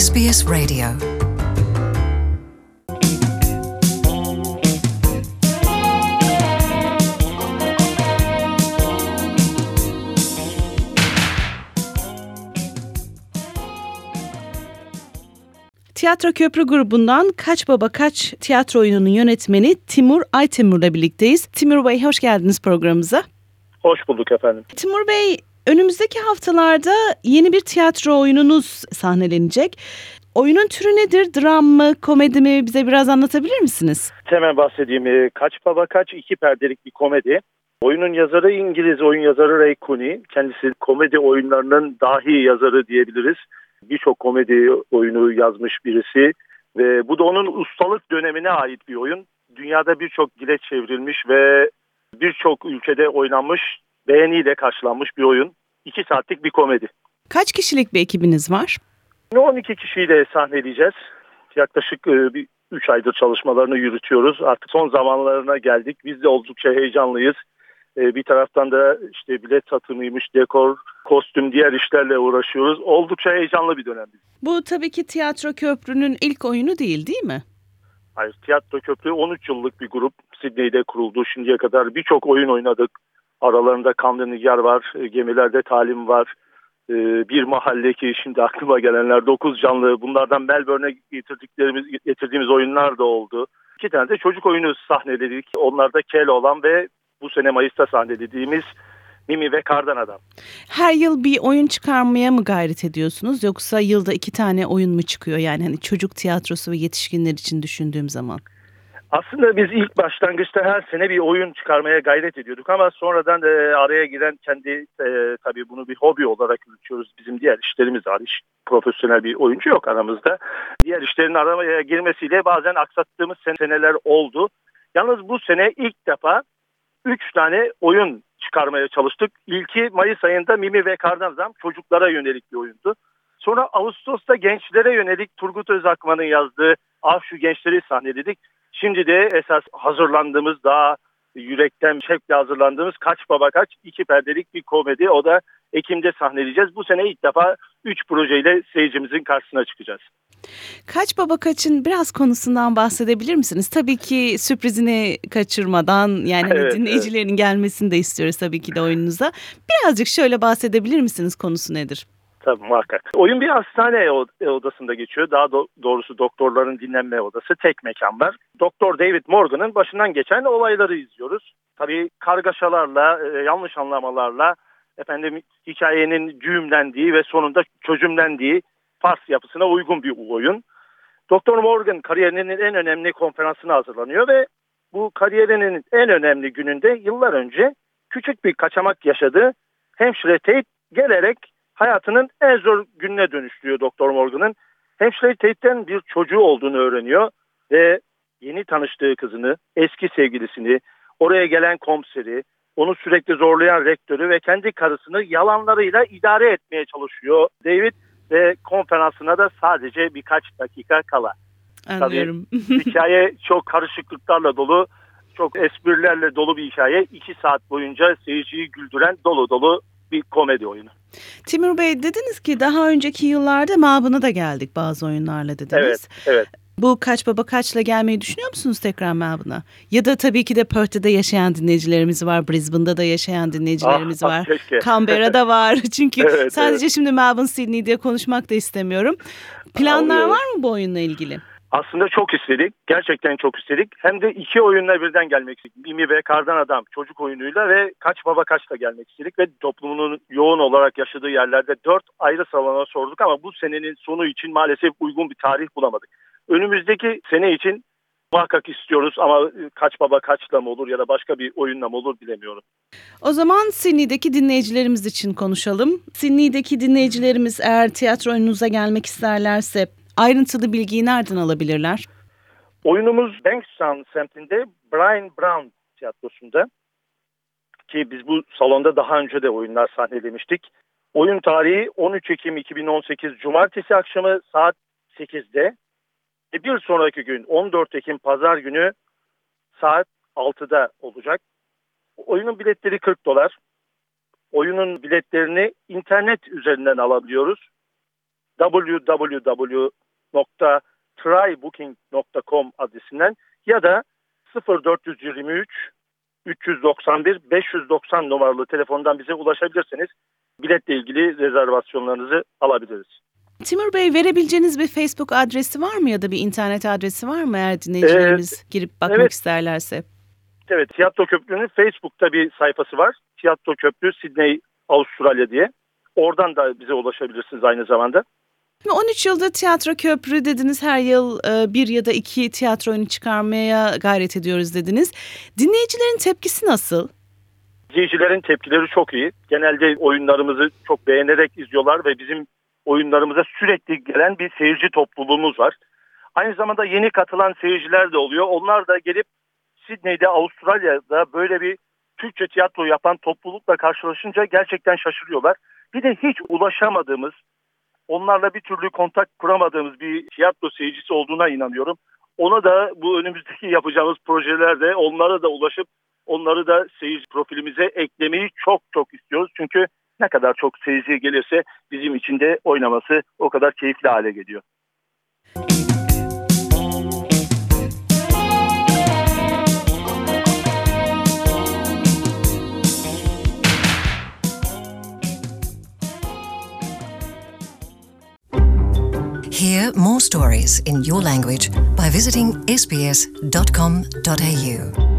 SBS Radio. Tiyatro Köprü grubundan Kaç Baba Kaç tiyatro oyununun yönetmeni Timur Aytemur'la birlikteyiz. Timur Bey, hoş geldiniz programımıza. Hoş bulduk efendim. Timur Bey, önümüzdeki haftalarda yeni bir tiyatro oyununuz sahnelenecek. Oyunun türü nedir? Dram mı, komedi mi? Bize biraz anlatabilir misiniz? Hemen bahsedeyim. Kaç Baba Kaç 2 perdelik bir komedi. Oyunun yazarı İngiliz oyun yazarı Ray Cooney. Kendisi komedi oyunlarının dahi yazarı diyebiliriz. Birçok komedi oyunu yazmış birisi ve bu da onun ustalık dönemine ait bir oyun. Dünyada birçok dile çevrilmiş ve birçok ülkede oynanmış, beğeniyle karşılanmış bir oyun. 2 saatlik bir komedi. Kaç kişilik bir ekibiniz var? 12 kişiyle sahneleyeceğiz. Yaklaşık 3 aydır çalışmalarını yürütüyoruz. Artık son zamanlarına geldik. Biz de oldukça heyecanlıyız. Bir taraftan da işte bilet satımıymış, dekor, kostüm, diğer işlerle uğraşıyoruz. Oldukça heyecanlı bir dönem. Bu tabii ki Tiyatro Köprü'nün ilk oyunu değil mi? Hayır, Tiyatro Köprü 13 yıllık bir grup. Sydney'de kuruldu. Şimdiye kadar birçok oyun oynadık. Aralarında Kanlı Nigar var, Gemilerde Talim var. Bir mahalle ki şimdi aklıma gelenler 9 canlı. Bunlardan Melbourne'e getirdiğimiz oyunlar da oldu. 2 tane de çocuk oyunu sahneledik. Onlar da Keloğlan ve bu sene Mayıs'ta sahnelediğimiz Mimi ve Kardan Adam. Her yıl bir oyun çıkarmaya mı gayret ediyorsunuz, yoksa yılda 2 tane oyun mu çıkıyor? Yani hani çocuk tiyatrosu ve yetişkinler için düşündüğüm zaman. Aslında biz ilk başlangıçta her sene bir oyun çıkarmaya gayret ediyorduk ama sonradan araya giren tabii bunu bir hobi olarak yürütüyoruz. Bizim diğer işlerimiz var. Profesyonel bir oyuncu yok aramızda. Diğer işlerin aramaya girmesiyle bazen aksattığımız seneler oldu. Yalnız bu sene ilk defa 3 tane oyun çıkarmaya çalıştık. İlki Mayıs ayında Mimi ve Kardan Adam çocuklara yönelik bir oyundu. Sonra Ağustos'ta gençlere yönelik Turgut Özakman'ın yazdığı Ah Şu Gençleri sahneledik. Şimdi de esas hazırlandığımız, daha yürekten şevkle hazırlandığımız Kaç Baba Kaç 2 perdelik bir komedi. O da Ekim'de sahneleyeceğiz. Bu sene ilk defa 3 projeyle seyircimizin karşısına çıkacağız. Kaç Baba Kaç'ın biraz konusundan bahsedebilir misiniz? Tabii ki sürprizini kaçırmadan, yani Evet, dinleyicilerin gelmesini de istiyoruz tabii ki de oyununuza. Birazcık şöyle bahsedebilir misiniz? Konusu nedir? Tabii, muhakkak. Oyun bir hastane odasında geçiyor. Daha doğrusu doktorların dinlenme odası. Tek mekan var. Doktor David Morgan'ın başından geçen olayları izliyoruz. Tabii kargaşalarla, yanlış anlamalarla, hikayenin düğümlendiği ve sonunda çözümlendiği Fars yapısına uygun bir oyun. Doktor Morgan kariyerinin en önemli konferansına hazırlanıyor ve bu kariyerinin en önemli gününde yıllar önce küçük bir kaçamak yaşadığı hemşire Tate gelerek hayatının en zor gününe dönüştürüyor Doktor Morgan'ın. Hemşire Tate'den bir çocuğu olduğunu öğreniyor ve yeni tanıştığı kızını, eski sevgilisini, oraya gelen komiseri, onu sürekli zorlayan rektörü ve kendi karısını yalanlarıyla idare etmeye çalışıyor David ve konferansına da sadece birkaç dakika kala. Anlıyorum. Tabii hikaye çok karışıklıklarla dolu, çok esprilerle dolu bir hikaye. 2 saat boyunca seyirciyi güldüren dolu dolu bir komedi oyunu. Timur Bey, dediniz ki daha önceki yıllarda Melbourne'a da geldik bazı oyunlarla dediniz. Evet. Bu Kaç Baba Kaç'la gelmeyi düşünüyor musunuz tekrar Melbourne'a? Ya da tabii ki de Perth'te yaşayan dinleyicilerimiz var, Brisbane'da da yaşayan dinleyicilerimiz var, keşke. Canberra'da var. Çünkü Evet, sadece şimdi Melbourne, Sydney diye konuşmak da istemiyorum. Planlar var mı bu oyunla ilgili? Aslında çok istedik. Gerçekten çok istedik. Hem de 2 oyunla birden gelmek istedik. Mimi ve Kardan Adam çocuk oyunuyla ve Kaç Baba Kaç'la gelmek istedik. Ve toplumunun yoğun olarak yaşadığı yerlerde 4 ayrı salona sorduk ama bu senenin sonu için maalesef uygun bir tarih bulamadık. Önümüzdeki sene için muhakkak istiyoruz ama Kaç Baba Kaç'la mı olur ya da başka bir oyunla mı olur bilemiyorum. O zaman Sydney'deki dinleyicilerimiz için konuşalım. Sydney'deki dinleyicilerimiz eğer tiyatro oyununuza gelmek isterlerse ayrıntılı bilgiyi nereden alabilirler? Oyunumuz Bankstown semtinde Brian Brown tiyatrosunda, ki biz bu salonda daha önce de oyunlar sahnelemiştik. Oyun tarihi 13 Ekim 2018 Cumartesi akşamı saat 8'de. Bir sonraki gün 14 Ekim Pazar günü saat 6'da olacak. Oyunun biletleri $40. Oyunun biletlerini internet üzerinden alabiliyoruz. www.trybooking.com adresinden ya da 0423 391 590 numaralı telefondan bize ulaşabilirsiniz. Biletle ilgili rezervasyonlarınızı alabiliriz. Timur Bey, verebileceğiniz bir Facebook adresi var mı ya da bir internet adresi var mı eğer dinleyicilerimiz girip bakmak isterlerse? Evet, Tiyatro Köprü'nün Facebook'ta bir sayfası var. Tiyatro Köprü Sydney, Avustralya diye. Oradan da bize ulaşabilirsiniz aynı zamanda. 13 yıldır Tiyatro Köprü dediniz, her yıl bir ya da iki tiyatro oyunu çıkarmaya gayret ediyoruz dediniz. Dinleyicilerin tepkisi nasıl? İzleyicilerin tepkileri çok iyi. Genelde oyunlarımızı çok beğenerek izliyorlar ve bizim oyunlarımıza sürekli gelen bir seyirci topluluğumuz var. Aynı zamanda yeni katılan seyirciler de oluyor. Onlar da gelip Sydney'de, Avustralya'da böyle bir Türkçe tiyatro yapan toplulukla karşılaşınca gerçekten şaşırıyorlar. Bir de hiç ulaşamadığımız, onlarla bir türlü kontak kuramadığımız bir tiyatro seyircisi olduğuna inanıyorum. Ona da bu önümüzdeki yapacağımız projelerde onlara da ulaşıp onları da seyirci profilimize eklemeyi çok çok istiyoruz. Çünkü ne kadar çok seyirci gelirse bizim için de oynaması o kadar keyifli hale geliyor. Hear more stories in your language by visiting sbs.com.au.